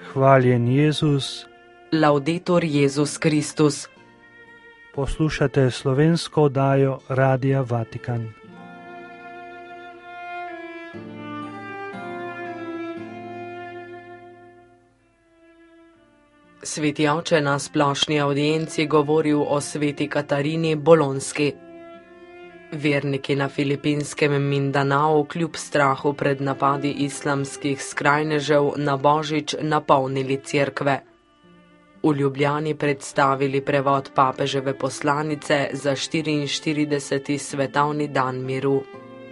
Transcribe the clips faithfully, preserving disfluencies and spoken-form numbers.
Hvaljen Jezus. Laudetur Jezus Kristus. Poslušate slovensko oddajo Radia Vatikan. Sveti oče na splošni avdienci govoril o sveti Katarini Bolonski. Verniki na filipinskem Mindanao kljub strahu pred napadi islamskih skrajnežev na Božič napolnili cerkve. V Ljubljani predstavili prevod papeževe poslanice za štiriinštirideseti svetovni dan miru.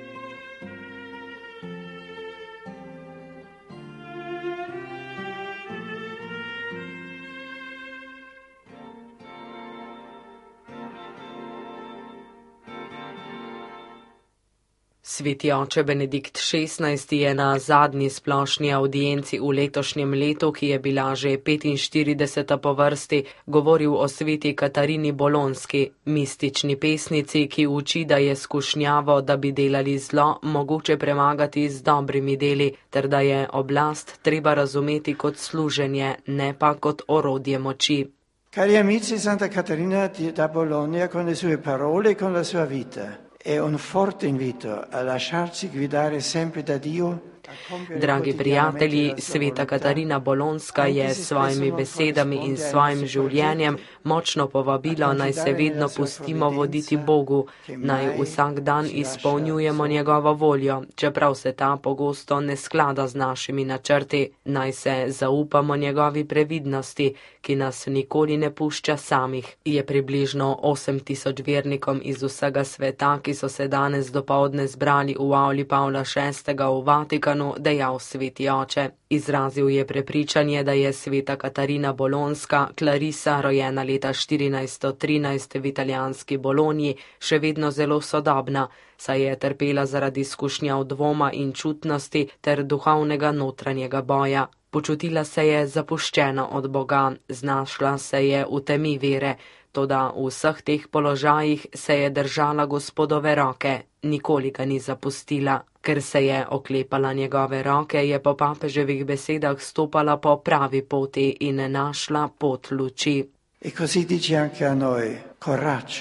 Sveti oče Benedikt šestnajsti je na zadnji splošni avdienci v letošnjem letu, ki je bila že petinštirideseta po vrsti, govoril o sveti Katarini Bolonski, mistični pesnici, ki uči, da je skušnjavo, da bi delali zlo, mogoče premagati z dobrimi deli, ter da je oblast treba razumeti kot služenje, ne pa kot orodje moči. Cari amici, Santa Caterina da Bologna con le sue parole e con la sua vita è un forte invito a lasciarsi guidare sempre da Dio. Dragi prijatelji, sveta Katarina Bolonska je s svojimi besedami in svojim življenjem močno povabila, naj se vedno pustimo voditi Bogu, naj vsak dan izpolnjujemo njegovo voljo, čeprav se ta pogosto ne sklada z našimi načrti, naj se zaupamo njegovi previdnosti, ki nas nikoli ne pušča samih. Je približno osem tisoč vernikom iz vsega sveta, ki so se danes dopoldne zbrali v avli Pavla šestega v Vatikanu, dejal sveti oče. Izrazil je prepričanje, da je sveta Katarina Bolonska, Clarisa, rojena leta štirinajststo trinajst v italijanski Bolonji, še vedno zelo sodobna, saj je trpela zaradi izkušnjav dvoma in čutnosti ter duhovnega notranjega boja. Počutila se je zapuščena od Boga, znašla se je v temi vere, toda v vseh teh položajih se je držala Gospodove roke, nikoli ga ni zapustila. Ker se je oklepala njegove roke, je po papeževih besedah stopala po pravi poti in našla pot luči. E così dice anche a noi, coraggio.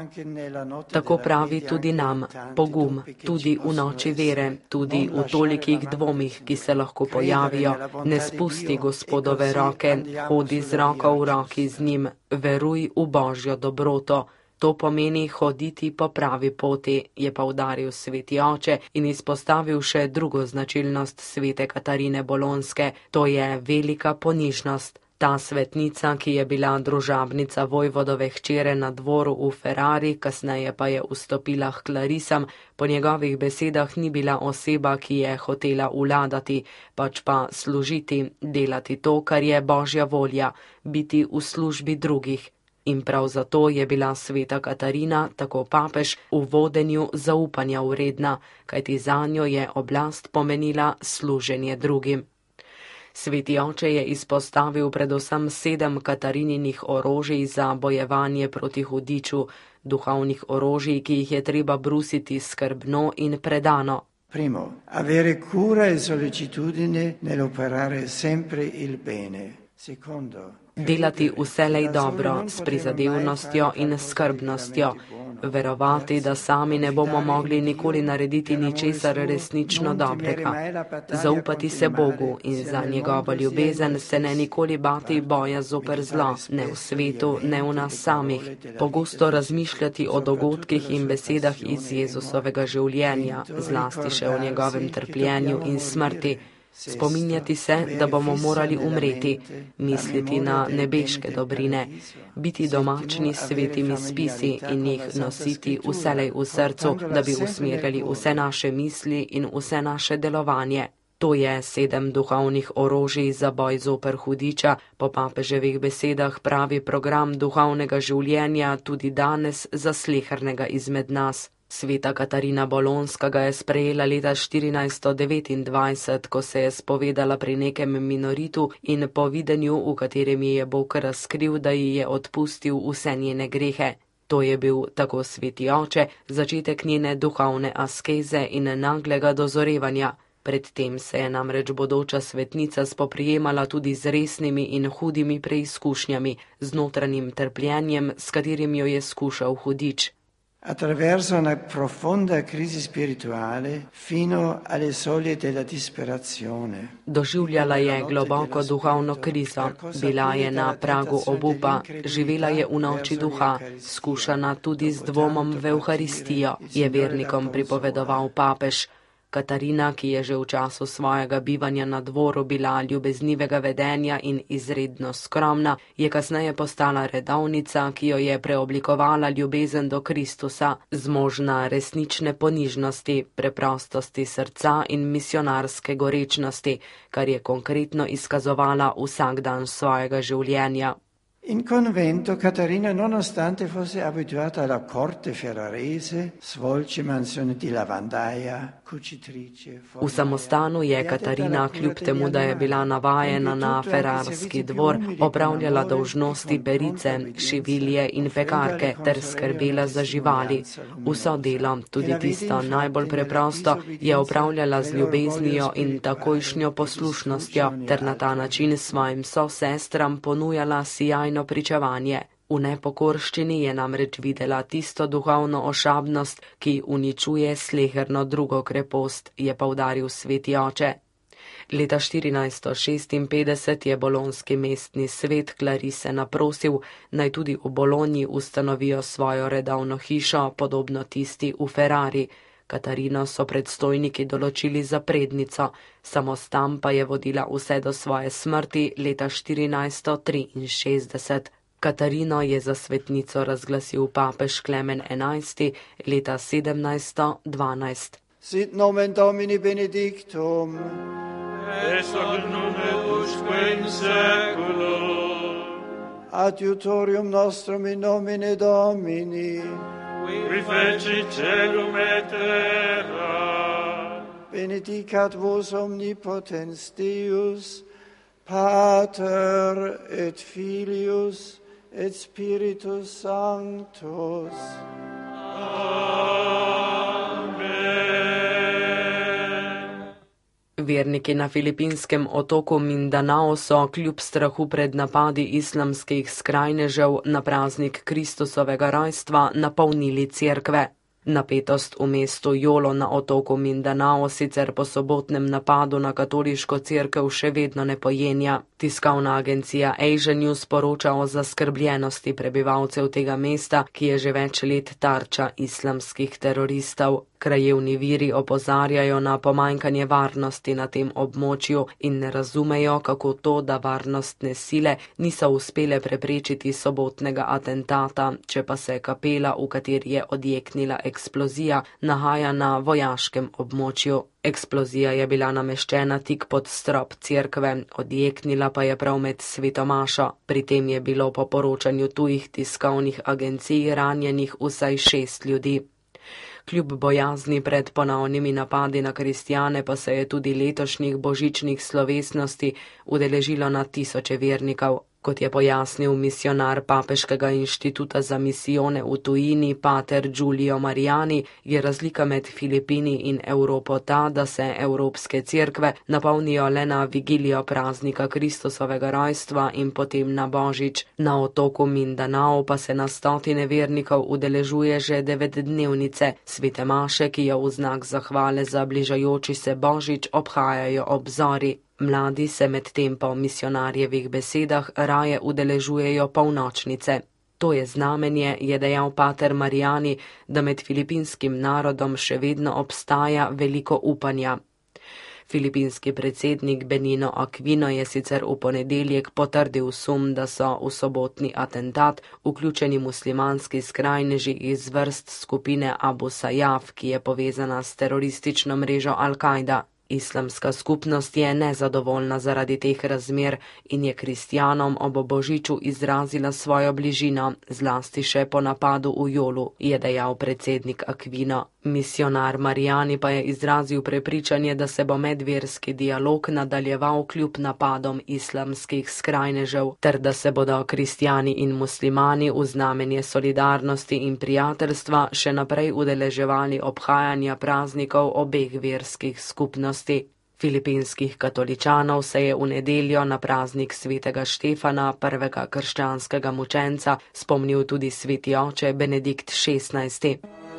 Tako pravi tudi nam, pogum, tudi v noči vere, tudi v tolikih dvomih, ki se lahko pojavijo. Ne spusti Gospodove roke, hodi z roko v roki z njim, veruj v Božjo dobroto. To pomeni hoditi po pravi poti, je poudaril sveti oče in izpostavil še drugo značilnost svete Katarine Bolonske, to je velika ponižnost. Ta svetnica, ki je bila družabnica vojvodove hčere na dvoru v Ferrari, kasneje pa je vstopila k Clarisam, po njegovih besedah ni bila oseba, ki je hotela vladati, pač pa služiti, delati to, kar je Božja volja, biti v službi drugih. In prav zato je bila sveta Katarina, tako papež, v vodenju zaupanja vredna, kajti zanjo je oblast pomenila služenje drugim. Sveti oče je izpostavil predvsem sedem Katarininih orožij za bojevanje proti hudiču, duhovnih orožij, ki jih je treba brusiti skrbno in predano. Primo, avere cura e sollecitudine nell'operare sempre il bene. Secondo, delati vselej dobro, s prizadevnostjo in skrbnostjo, verovati, da sami ne bomo mogli nikoli narediti ničesar resnično dobrega, zaupati se Bogu in za njegovo ljubezen se ne nikoli bati boja zoper zlo, ne v svetu, ne v nas samih, pogosto razmišljati o dogodkih in besedah iz Jezusovega življenja, zlasti še o njegovem trpljenju in smrti. Spominjati se, da bomo morali umreti, misliti na nebeške dobrine, biti domačni s svetimi spisi in jih nositi vselej v srcu, da bi usmerjali vse naše misli in vse naše delovanje. To je sedem duhovnih orožij za boj zoper hudiča, po papeževih besedah pravi program duhovnega življenja tudi danes za slehernega izmed nas. Sveta Katarina Bolonska ga je sprejela leta štirinajststo devetindvajset, ko se je spovedala pri nekem minoritu in po videnju, v katerem ji je Bog razkril, da ji je odpustil vse njene grehe. To je bil, tako sveti oče, začetek njene duhovne askeze in naglega dozorevanja. Predtem se je namreč bodoča svetnica spoprijemala tudi z resnimi in hudimi preizkušnjami, z notranjim trpljenjem, s katerim jo je skušal hudič. Attraverso una profonda crisi spirituale fino alle soglie della disperazione. Doživljala je globoko duhovno krizo, bila je na pragu obupa, živela je v noči duha, skušana tudi z dvomom v Evharistijo, je vernikom pripovedoval papež. Katarina, ki je že v času svojega bivanja na dvoru bila ljubeznivega vedenja in izredno skromna, je kasneje postala redovnica, ki jo je preoblikovala ljubezen do Kristusa, zmožna resnične ponižnosti, preprostosti srca in misionarske gorečnosti, kar je konkretno izkazovala vsak dan svojega življenja. In convento Caterina, nonostante fosse abituata alla corte ferrarese, svolge mansioni di lavandaia, cucitrice, V samostanu je Katarina, kljub temu, da je bila navajena na ferrarski dvor, opravljala dolžnosti perice, šivilje in pekarke ter skrbela za živali. Vso delo, tudi tisto najbolj preprosto, je opravljala z ljubeznijo in takojšnjo poslušnostjo ter na ta način svojim sosestram ponujala sijajno pričevanje. V nepokorščini je namreč videla tisto duhovno ošabnost, ki uničuje sleherno drugo krepost, je poudaril sveti oče. Leta štirinajststo šestinpetdeset je bolonski mestni svet Klarise naprosil, naj tudi v Bolonji ustanovijo svojo redovno hišo, podobno tisti v Ferrari. Katarino so predstojniki določili za prednico, samostan pa je vodila vse do svoje smrti leta štirinajststo triinšestdeset. Katarino je za svetnico razglasil papež Klemen enajsti leta sedemnajststo dvanajst. Sit nomen Domini benedictum, et hoc nunc et usque in saeculum, adiutorium nostrum in nomine Domini, qui feci celum et terra, benedicat vos omnipotens Deus, Pater et Filius et Spiritus Sanctus. Verniki na filipinskem otoku Mindanao so kljub strahu pred napadi islamskih skrajnežev na praznik Kristusovega rojstva napolnili cerkve. Napetost v mestu Jolo na otoku Mindanao sicer po sobotnem napadu na katoliško cerkev še vedno ne pojenja. Tiskovna agencija Asia News poroča o zaskrbljenosti prebivalcev tega mesta, ki je že več let tarča islamskih teroristov. Krajevni viri opozarjajo na pomanjkanje varnosti na tem območju in ne razumejo, kako to, da varnostne sile niso uspele preprečiti sobotnega atentata, če pa se kapela, v kateri je odjeknila eksplozija, nahaja na vojaškem območju. Eksplozija je bila nameščena tik pod strop cerkve, odjeknila pa je prav med svetomašo. Pri tem je bilo po poročanju tujih tiskovnih agencij ranjenih vsaj šest ljudi. Kljub bojazni pred ponovnimi napadi na kristjane pa se je tudi letošnjih božičnih slovesnosti udeležilo na tisoče vernikov. Kot je pojasnil misionar Papeškega inštituta za misijone v tujini pater Giulio Mariani, je razlika med Filipini in Evropo ta, da se evropske cerkve napolnijo le na vigilijo praznika Kristusovega rojstva in potem na božič. Na otoku Mindanao pa se na stotine vernikov udeležuje že devetdnevnice, svete maše, ki jo v znak zahvale za bližajoči se božič obhajajo ob zori. Mladi se medtem po misionarjevih besedah raje udeležujejo polnočnice. To je znamenje, je dejal pater Mariani, da med filipinskim narodom še vedno obstaja veliko upanja. Filipinski predsednik Benigno Aquino je sicer v ponedeljek potrdil sum, da so v sobotni atentat vključeni muslimanski skrajneži iz vrst skupine Abu Sayyaf, ki je povezana s teroristično mrežo Al-Kaida. Islamska skupnost je nezadovoljna zaradi teh razmer in je kristjanom ob božiču izrazila svojo bližino, zlasti še po napadu v Jolu, je dejal predsednik Aquino. Misionar Marijani pa je izrazil prepričanje, da se bo medverski dialog nadaljeval kljub napadom islamskih skrajnežev, ter da se bodo kristjani in muslimani v znamenje solidarnosti in prijateljstva še naprej udeleževali obhajanja praznikov obeh verskih skupnosti. Filipinskih katoličanov se je v nedeljo na praznik svetega Štefana, prvega krščanskega mučenca, spomnil tudi sveti oče Benedikt šestnajsti.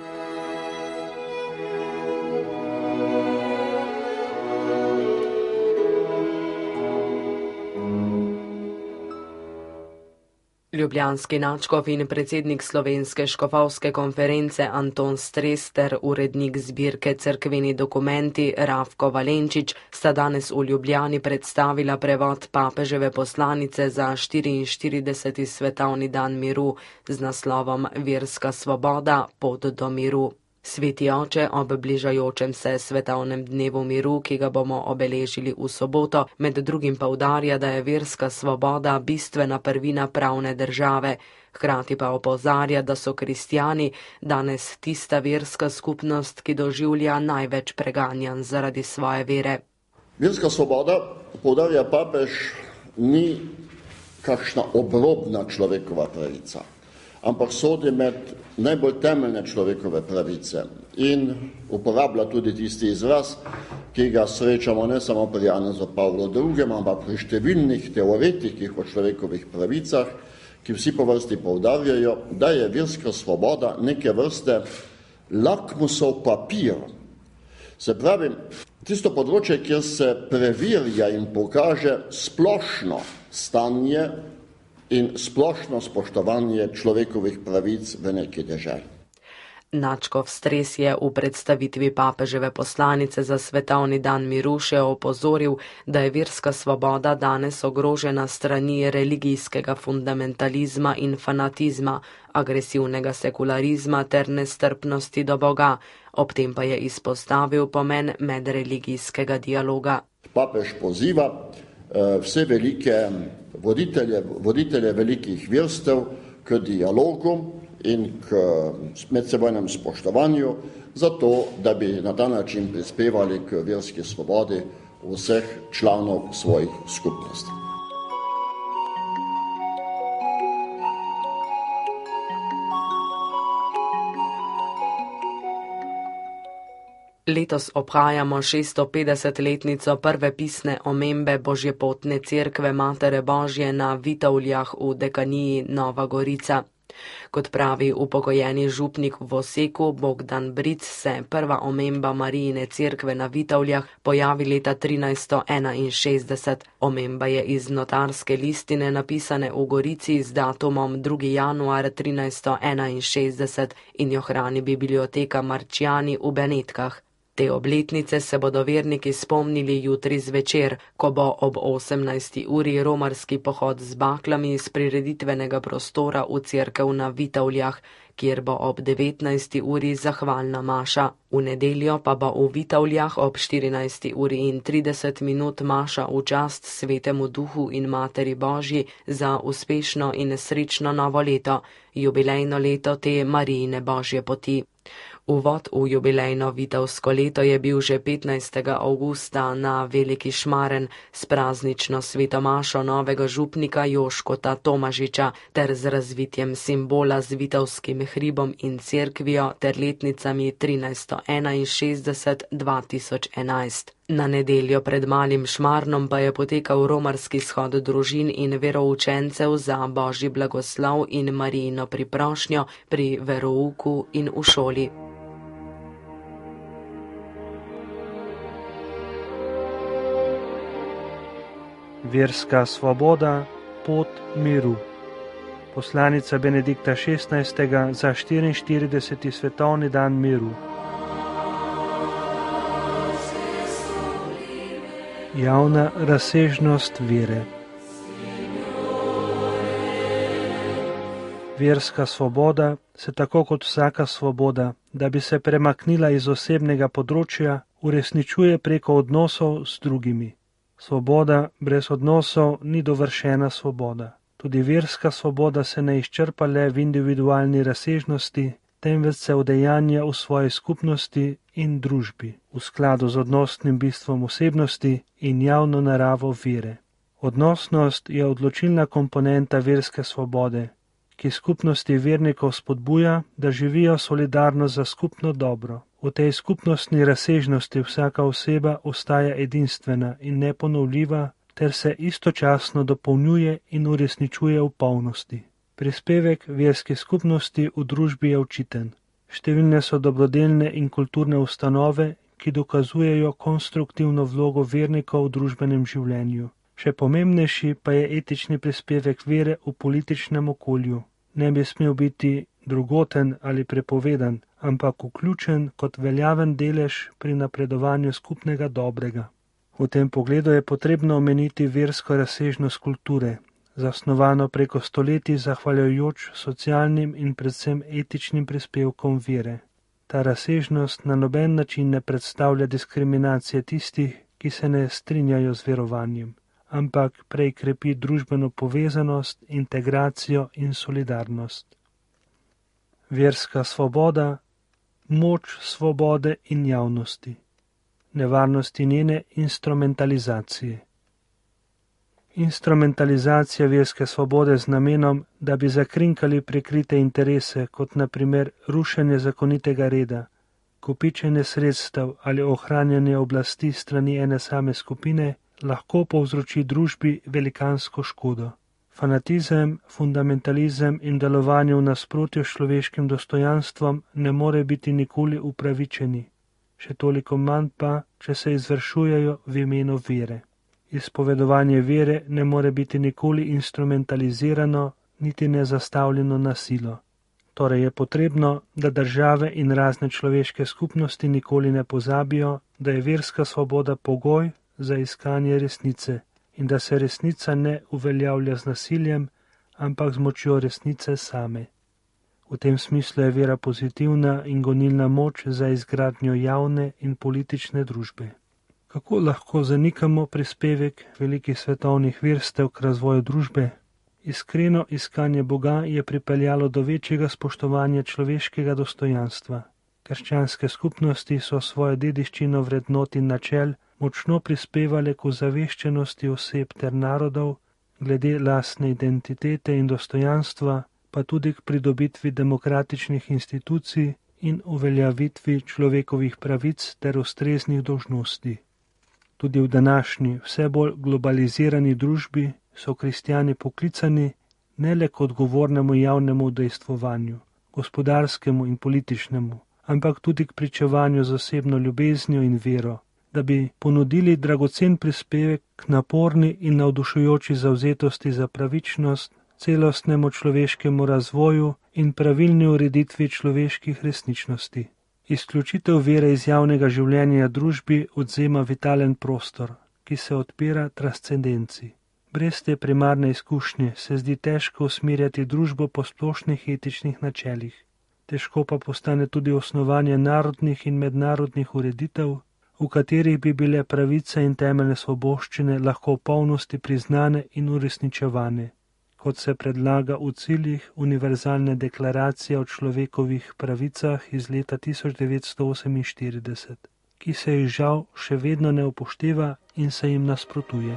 Ljubljanski nadškof in predsednik Slovenske škofovske konference Anton Stres ter urednik zbirke Cerkveni dokumenti Rafko Valenčič sta danes v Ljubljani predstavila prevod papeževe poslanice za štiriinštirideseti svetovni dan miru z naslovom Verska svoboda, pot do miru. Sveti oče ob bližajočem se svetovnem dnevu miru, ki ga bomo obeležili v soboto, med drugim poudarja, da je verska svoboda bistvena prvina pravne države. Hkrati pa opozarja, da so kristjani danes tista verska skupnost, ki doživlja največ preganjanj zaradi svoje vere. Verska svoboda, poudarja papež, ni kakšna obrobna človekova pravica, ampak sodi med najbolj temeljne človekove pravice in uporablja tudi tisti izraz, ki ga srečamo ne samo pri Janezu Pavlu drugem, ampak pri številnih teoretikih o človekovih pravicah, ki vsi po vrsti poudarjajo, da je verska svoboda neke vrste lakmusov papir. Se pravi, tisto področje, kjer se preverja in pokaže splošno stanje in splošno spoštovanje človekovih pravic v neki deželi. Nadškof Stres je v predstavitvi papeževe poslanice za svetovni dan miru še opozoril, da je verska svoboda danes ogrožena strani religijskega fundamentalizma in fanatizma, agresivnega sekularizma ter nestrpnosti do Boga. Ob tem pa je izpostavil pomen medreligijskega dialoga. Papež poziva vse velike voditelje, voditelje velikih verstev k dialogu in k medsebojnem spoštovanju, zato da bi na ta način prispevali k verski svobodi vseh članov svojih skupnosti. Letos obhajamo šeststopetdesetletnico prve pisne omembe Božjepotne cerkve Matere Božje na Vitovljah v dekaniji Nova Gorica. Kot pravi upokojeni župnik v Oseku Bogdan Bric, se prva omemba Marijine cerkve na Vitovljah pojavi leta trinajststo enainšestdeset. Omemba je iz notarske listine napisane v Gorici z datumom drugi januar trinajststo enainšestdeset in jo hrani biblioteka Marčjani v Benetkah. Te obletnice se bodo verniki spomnili jutri zvečer, ko bo ob osemnajsti uri romarski pohod z baklami iz prireditvenega prostora v cerkev na Vitovljah, kjer bo ob devetnajsti uri zahvalna maša. V nedeljo pa bo v Vitovljah ob štirinajsti uri in trideset minut maša v čast Svetemu Duhu in Materi Božji za uspešno in srečno novo leto, jubilejno leto te Marijine Božje poti. Uvod v jubilejno vitovsko leto je bil že petnajstega avgusta na Veliki Šmaren s praznično svetomašo novega župnika Joškota Tomažiča ter z razvitjem simbola z vitovskim hribom in cerkvijo ter letnicami trinajststo enainšestdeset do dva tisoč enajst. Na nedeljo pred Malim Šmarnom pa je potekal romarski shod družin in veroučencev za Božji blagoslov in Marijino priprošnjo pri verouku in v šoli. Verska svoboda, pot miru. Poslanica Benedikta šestnajstega za štiriinštirideseti svetovni dan miru. Javna razsežnost vere. Verska svoboda se tako kot vsaka svoboda, da bi se premaknila iz osebnega področja, uresničuje preko odnosov s drugimi. Svoboda brez odnosov ni dovršena svoboda. Tudi verska svoboda se ne izčrpa le v individualni razsežnosti, temveč se udejanja v svoji skupnosti in družbi, v skladu z odnosnim bistvom osebnosti in javno naravo vere. Odnosnost je odločilna komponenta verske svobode, ki skupnosti vernikov spodbuja, da živijo solidarno za skupno dobro. V tej skupnostni razsežnosti vsaka oseba ostaja edinstvena in neponovljiva, ter se istočasno dopolnjuje in uresničuje v polnosti. Prispevek verske skupnosti v družbi je očiten. Številne so dobrodelne in kulturne ustanove, ki dokazujejo konstruktivno vlogo vernikov v družbenem življenju. Še pomembnejši pa je etični prispevek vere v političnem okolju. Ne bi smel biti drugoten ali prepovedan, ampak vključen kot veljaven delež pri napredovanju skupnega dobrega. V tem pogledu je potrebno omeniti versko razsežnost kulture, zasnovano preko stoletij zahvaljujoč socialnim in predvsem etičnim prispevkom vere. Ta razsežnost na noben način ne predstavlja diskriminacije tistih, ki se ne strinjajo z verovanjem, ampak prej krepi družbeno povezanost, integracijo in solidarnost. Verska svoboda, moč svobode in javnosti, nevarnosti njene instrumentalizacije. Instrumentalizacija verske svobode z namenom, da bi zakrinkali prikrite interese, kot na primer rušenje zakonitega reda, kopičenje sredstev ali ohranjanje oblasti strani ene same skupine, lahko povzroči družbi velikansko škodo. Fanatizem, fundamentalizem in delovanje v nasprotju s človeškim dostojanstvom ne more biti nikoli upravičeni, še toliko manj pa, če se izvršujejo v imenu vere. Izpovedovanje vere ne more biti nikoli instrumentalizirano, niti ne zastavljeno na silo. Torej je potrebno, da države in razne človeške skupnosti nikoli ne pozabijo, da je verska svoboda pogoj za iskanje resnice in da se resnica ne uveljavlja z nasiljem, ampak z močjo resnice same. V tem smislu je vera pozitivna in gonilna moč za izgradnjo javne in politične družbe. Kako lahko zanikamo prispevek velikih svetovnih verstev k razvoju družbe? Iskreno iskanje Boga je pripeljalo do večjega spoštovanja človeškega dostojanstva. Krščanske skupnosti so svojo dediščino vrednot in načel močno prispevale k ozaveščenosti oseb ter narodov glede lastne identitete in dostojanstva, pa tudi k pridobitvi demokratičnih institucij in uveljavitvi človekovih pravic ter ustreznih dolžnosti. Tudi v današnji, vse bolj globalizirani družbi so kristjani poklicani ne le k odgovornemu javnemu udejstvovanju, gospodarskemu in političnemu, ampak tudi k pričevanju z osebno ljubeznijo in vero, da bi ponudili dragocen prispevek k naporni in navdušujoči zavzetosti za pravičnost, celostnemu človeškemu razvoju in pravilni ureditvi človeških resničnosti. Izključitev vere iz javnega življenja družbi odzema vitalen prostor, ki se odpira transcendenci. Brez te primarne izkušnje se zdi težko usmerjati družbo po splošnih etičnih načelih. Težko pa postane tudi osnovanje narodnih in mednarodnih ureditev, v katerih bi bile pravice in temeljne svoboščine lahko v polnosti priznane in uresničevane, kot se predlaga v ciljih Univerzalne deklaracije o človekovih pravicah iz leta tisoč devetsto oseminštirideset, ki se jih žal še vedno ne upošteva in se jim nasprotuje.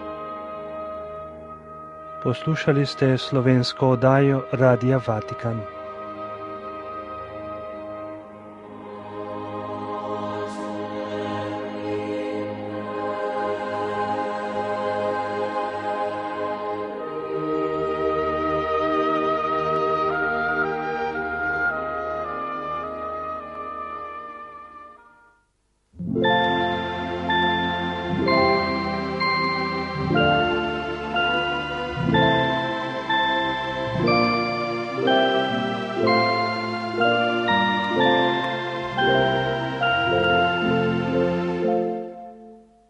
Poslušali ste slovensko oddajo Radia Vatikan.